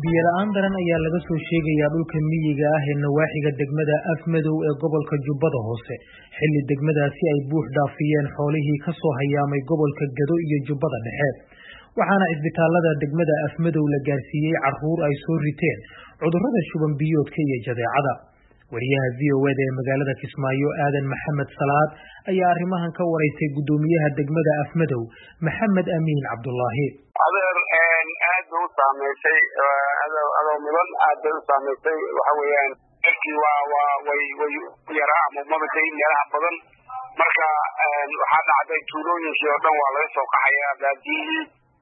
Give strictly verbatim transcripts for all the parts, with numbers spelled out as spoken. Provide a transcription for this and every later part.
biyo la'aan daran ayaa laga soo sheegayaa dhulka miyiga ah ee nawaaxiga degmada Afmadow ee gobolka Jubbada Hoose xilli degmadaasi ay buux dhaafiyeen xoolihii ka soo hayaamay gobolka Gado iyo Jubbada Dhexe waxaana isbitaalada degmada Afmadow la gaarsiiyay caruur ay soo riteen cudurrada shuban biyoodka iyo jadeecada wariyaha V O A ee magaalada Kismaayo Aadan Maxamed Salaad ayaa arrimahan ka wareysay gudoomiyaha degmada Afmadow Maxamed Amiin Cabdullaahi adeer aad u saameysay adoo mudan aad u saameysay waxa weeyaan dadkii waa waa way way yaraa ama mabatay meelaha badan marka waxa dhacday tuulooyinkii oo dhan waa laga soo qaxayaa baadiyii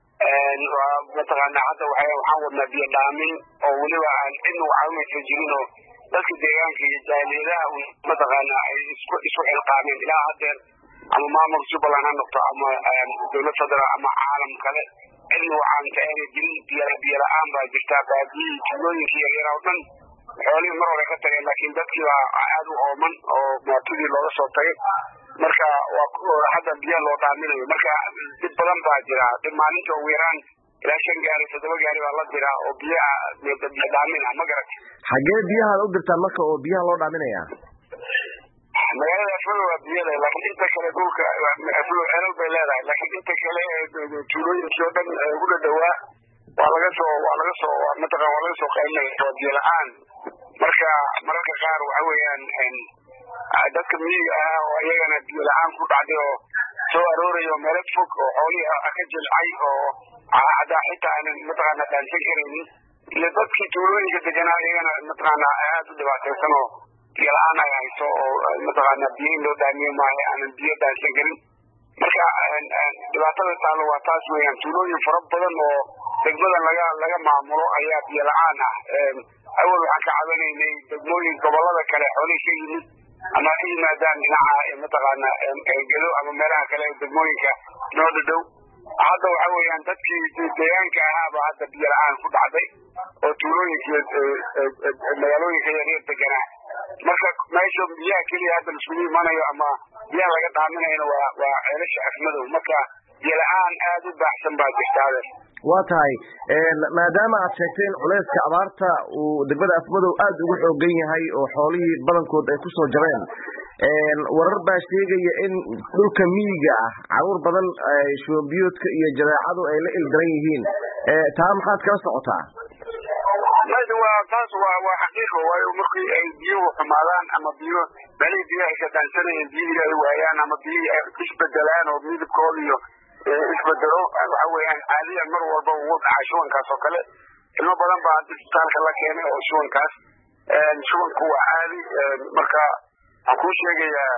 waa mataqaanaa hadda waxaan wadnaa biyo dhaamin oo weliba aan cidna caawinaysa jirin oo dadka deegaanka iyo jaaliyadaha mataqaanaa ay isku isku xilqaameen ilaa haddeer ama maamulka Jubbaland ha noqdo ama dowladda federal ama caalam kale cidna waxaan ka eegay jirin biyo la'aan baa jirta baadiyii tuulooyinkii yaryar oo dhan xoolihii mar hore ka tageen laakiin dadkii baa aad u ooman oo maatidii looga soo tagay marka waa hadda biyo loo dhaaminayo marka dib badan baa jira dib maalinta ugu yaraan ilaa shan gaari toddoba gaari baa la diraa oo biyaha biyo dhaamin ah ma garatay xagee biyaha u dirtaan marka oo biyaha loo dhaaminayaa magaalada Afmadow waa biyo leh laakiin inta kale dhulka Afmadow xeelal bay leedahay laakiin inta kale tuulooyinkii oo dhan ugu dhawaa waa laga soo waa laga soo mataqaan waa laga soo qaylinayaa biyo la'aan marka mararka qaar waxa weeyaan dadka miyiga ah oo iyagana biyo la'aan ku dhacday oo soo aroorayo meel fog oo xoolihii ka jilcay oo hadda xitaa aanan mataqaanaa dhaansan karaynin iyo dadkii tuulooyinka deganaa iyagana mataqaanaa aad u dhibaataysan oo biyo la'aan ay hayso oo mataqaanaa biyo in loo dhaamiyo maaha aanan biyo dhaansan karin marka dhibaatada taalo waa taas weeyaan tuulooyin fara badan oo degmadan laga laga maamulo ayaa biyo la'aan ah awal waxaan ka cabanaynay degmooyin gobolada kale xoolihii ka yimid ama ay yimaadaan dhinaca mataqaanaa Gado ama meelaha kale degmooyinka noo dhow hadda waxa weeyaan dadkii deegaanka ahaaba hadda biyo la'aan ku dhacday oo tuulooyinka magaalooyinka yaryar deganaa marka meesha biyaha keliya hadda isugu imanayo ama biyaha laga dhaaminayna waa waa ceelasha Afmadow marka biyo la'aan aad u baahsan baa jirta waa tahay maadaama aad sheegtay in culayska abaarta uu degmada Afmadow aad ugu xoogan yahay oo xoolihii badankood ay ku soo jareen warar baa sheegaya in dhulka miyiga ah caruur badan ay shuban biyoodka iyo jadeecadu ay la ildaran yihiin taa maxaad kala socotaa maanta waa taas waa waa xaqiiqo waayo markii ay biyuhu xumaadaan ama biyo balay biyo ay ka daansanayeen biyihii ay waayaan ama biyihii ay isbedelaan oo midabkooda iyo isbedelo waxa weeyaan caadiyan mar walba uu dhacay shubankaas oo kale ilmo badan baa isbitaalka la keenay oo shubankaas shubanku waa caadi marka waxaan kuu sheegayaa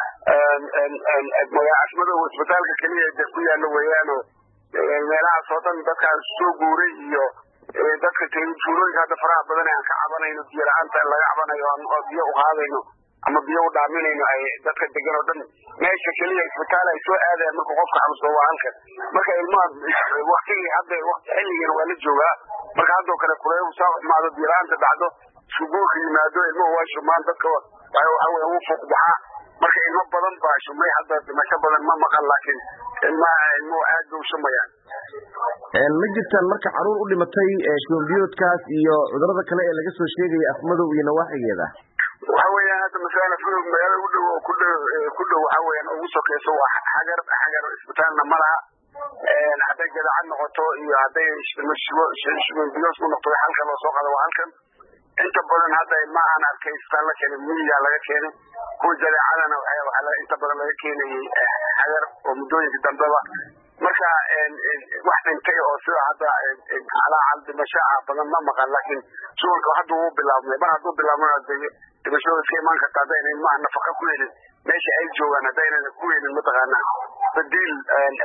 magaalada Afmadow isbitaalka keliya ee ku yaalla weeyaan oo meelahaas oo dhan dadkaas soo guuray iyo dadka tuulooyinka hadda faraha badan aan ka cabanayno biyo la'aanta laga cabanayo oo biyo u qaadayno ama biyo u dhaaminayno ay dadka degan oo dhan meesha keliya isbitaal ay soo aadayaan marka qofka xanuunsan waa halkan marka ilmaha waqtigii hadda waqti xilligan waa la joogaa marka haddoo kale kuleeyo soo xumaado biyo la'aanta dhacdo subuuka yimaado ilmuhu waa shumaan dadka waxa weeye uu fuuq baxaa marka ilmo badan baa shumay hadda dhimasho badan ma maqan laakiin ilmaha ilmuhu aad bay u shumayaan ma jirtaan marka caruur u dhimatay shuban biyoodkaas iyo cudurrada kale ee laga soo sheegaya Afmadow iyo nawaaxigeeda waxa weeyaan hadda masalan Afmadow magaalada u dhow ku dhow ku dhow waxa weeyaan ugu sokeyso waa xagar xagar isbitaalna malaha hadday jadacad noqoto iyo hadday shuban biyood ku noqoto halkan loo soo qaado waa halkan inta badan hadda ilmaha aan arkay isbitaal la keenay miyiga laga keenay kuwa jadeecadana waxaa inta badan laga keenayay xagar oo muddooyinka dambeba marka wax dhintay oo sida hadda calaacal dhimasho ah badan ma maqan laakiin shubanka hadda wuu bilaabmay mar hadduu bilaabmana dhimashada iska imaan karta haddayna ilmaha nafaqa ku helin meesha ay joogaan haddaynan ku helin mataqaanaa badiil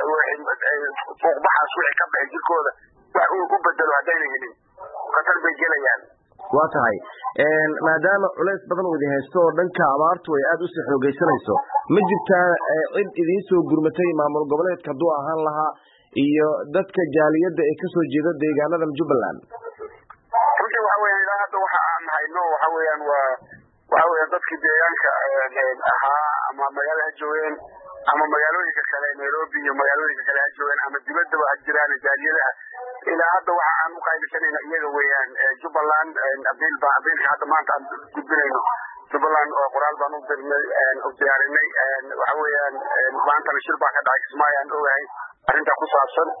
fuuqbaxaas wixii ka baxay jirkooda wax uu u bedelo haddayna helin khatar bay gelayaan waa tahay maadaama culays badan uu idin haysto oo dhanka abaartu ay aad usii xoogaysanayso ma jirtaa cid idiin soo gurmatay maamul goboleedka hadduu ahaan lahaa iyo dadka jaaliyadda ee kasoo jeeda deegaanadan Jubbaland runtii waxa weeyaan ilaa hadda waxa aan hayno waxa weeyaan waa waxa weeyaan dadkii deegaanka ahaa ama magaalada ha joogeen ama magaalooyinka kale Nairobi iyo magaalooyinka kale ha joogeen ama dibadda ha jiraan jaaliyadaha ilaa hadda waxa aan u qaybsanayna iyaga weeyaan Jubbaland abil ba abil hadda maanta aan gudbinayno Jubbaland oo qoraal baan u dirnay oo diyaarinay waxa weeyaan maanta shir baa ka dhacay Kismaayo aan ogahay arrinta ku saabsan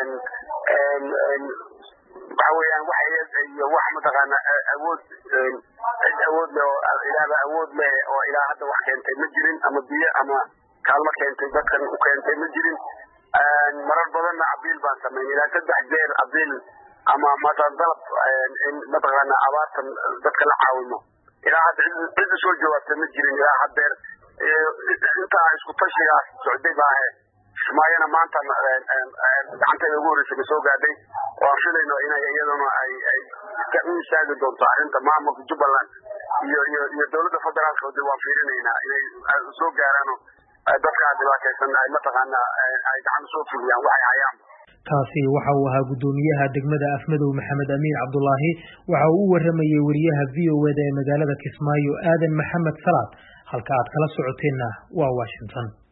waxa weeyaan waxa iyo wax mataqaana awood awood leh oo ilaa awood leh oo ilaa hadda wax keentay ma jirin ama biyo ama kaalmo keentay dadkan u keentay ma jirin marar badan abil baan sameeyay ilaa saddex jeer abil ama maanta dalab in mataqaana abaartan dadka la caawimo ilaa hadda cid soo jawaabtay ma jirin ilaa hadda inta isku tashigaas socday baa Kismaayana maanta gacanta ugu horeysay soo gaaday oo filayno inay iyaduna ay ay ka miisaagi doonto arrinta maamulka Jubbaland iyo iyo iyo dawladda federaalka oo waa fiirinayna inay soo gaaraan dadka dhibaataysan ay mataqaana ay gacan soo fuliyaan waxay hayaan kaasi waxa uu ahaa gudoomiyaha degmada Afmadow Maxamed Amiin Cabdullaahi waxa uu waramayay wariyaha V O A ee magaalada Kismaayo Aadan Maxamed Salaad halka aad kala socoteena waa Washington.